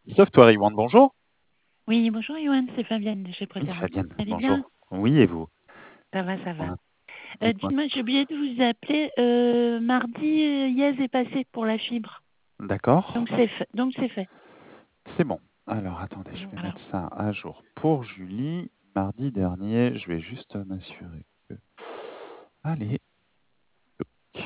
Software Iwan, bonjour. Oui, bonjour Yoann, c'est Fabienne de chez Oui, Proterra. Fabienne, Vous allez bien? bonjour. Oui, et vous? Ça va, ça va. Voilà, dites-moi. Dites-moi, j'ai oublié de vous appeler. Mardi, Yes est passé pour la fibre. D'accord, Donc c'est fait. c'est bon. Alors, attendez, je vais Voilà. mettre ça à jour pour Julie. Mardi dernier, je vais juste m'assurer que... Allez, toc.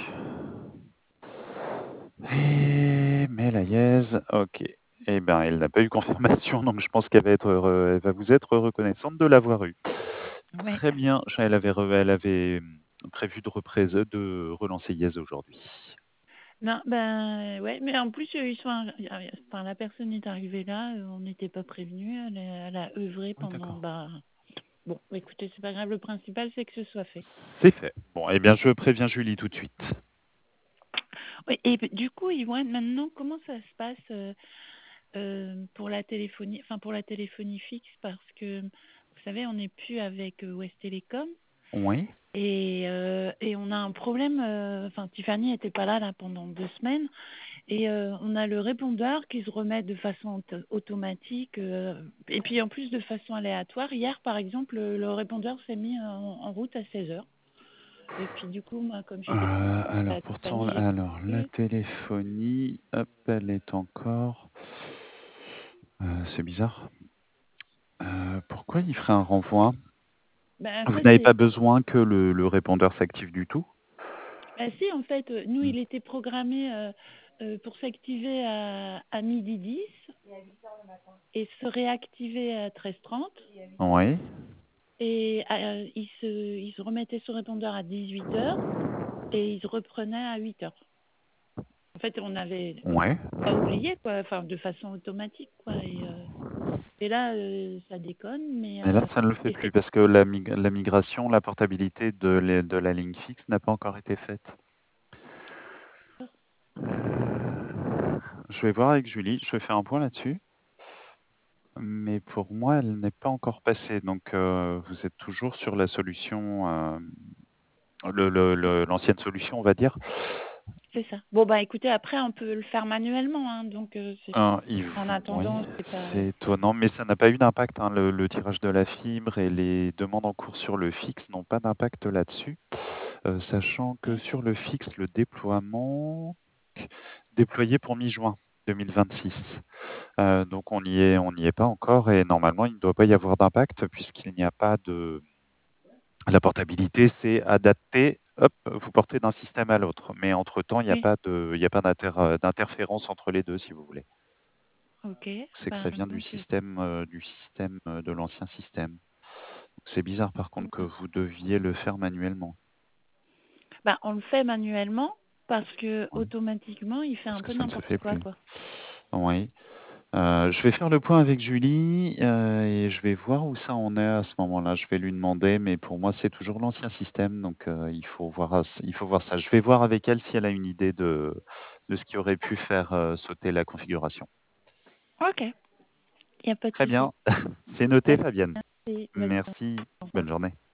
Et Melaïez, ok. Eh bien, elle n'a pas eu confirmation, donc je pense qu'elle va elle va vous être reconnaissante de l'avoir eu. Ouais. Très bien, elle avait prévu de relancer Yes aujourd'hui. Non, ben ouais, mais en plus ils sont, enfin la personne est arrivée là, on n'était pas prévenu. Elle a œuvré Oui, pendant. d'accord. Bah bon, écoutez, c'est pas grave. Le principal c'est que ce soit fait. C'est fait. Bon, eh bien, je préviens Julie tout de suite. Oui, et du coup, Yoann, maintenant, comment ça se passe pour la téléphonie, enfin pour la téléphonie fixe, parce que vous savez, on n'est plus avec West Telecom Oui. et on a un problème. Enfin, Tiffany n'était pas là pendant 2 semaines et on a le répondeur qui se remet de façon automatique et puis en plus de façon aléatoire. Hier, par exemple, le répondeur s'est mis en route à 16 heures. Et puis du coup, moi, comme j'étais pas Alors à pourtant, Tiffany, j'ai pas la pu. téléphonie, hop, elle est encore. C'est bizarre. Pourquoi il ferait un renvoi? Ben Vous ça n'avez c'est. pas besoin que le répondeur s'active du tout? Ben si, en fait, nous, Hmm. il était programmé pour s'activer à midi 10 et se réactiver à 13h30. Oui. Et il se remettait sur répondeur à 18 heures et il se reprenait à 8 heures. En fait, on n'avait Ouais. pas oublié, quoi, enfin, de façon automatique, quoi. Et là, ça déconne, mais Mais là, ça ne le fait et plus c'est- parce que la migration, la portabilité de la ligne fixe n'a pas encore été faite. Je vais voir avec Julie, je vais faire un point là-dessus. Mais pour moi, elle n'est pas encore passée. Donc, vous êtes toujours sur la solution, l'ancienne solution, on va dire. c'est ça. Bon, bah écoutez, après, on peut le faire manuellement, hein, donc en Oui, attendant, c'est pas. c'est étonnant, mais ça n'a pas eu d'impact, hein. Le tirage de la fibre et les demandes en cours sur le fixe n'ont pas d'impact là-dessus. Sachant que Ouais. sur le fixe, le déploiement déployé pour mi-juin 2026. Donc on n'y est pas encore et normalement il ne doit pas y avoir d'impact puisqu'il n'y a pas de la portabilité, c'est adapté, hop, vous portez d'un système à l'autre. Mais entre-temps, Oui, il y a pas d'interférence entre les deux, si vous voulez. ok. C'est que ça Ben, vient ok. du système de l'ancien système. Donc, c'est bizarre par contre que vous deviez le faire manuellement. Ben, on le fait manuellement parce que Oui, automatiquement, il fait parce un que peu ça ne se n'importe fait quoi, plus. quoi. Oui. Je vais faire le point avec Julie et je vais voir où ça en est à ce moment-là. Je vais lui demander, mais pour moi, c'est toujours l'ancien système, donc il faut voir ça. Je vais voir avec elle si elle a une idée de ce qui aurait pu faire sauter la configuration. Ok, il n'y a pas de Très souci. bien, c'est noté, Ben, Fabienne. merci. Bonne Merci, bonne journée.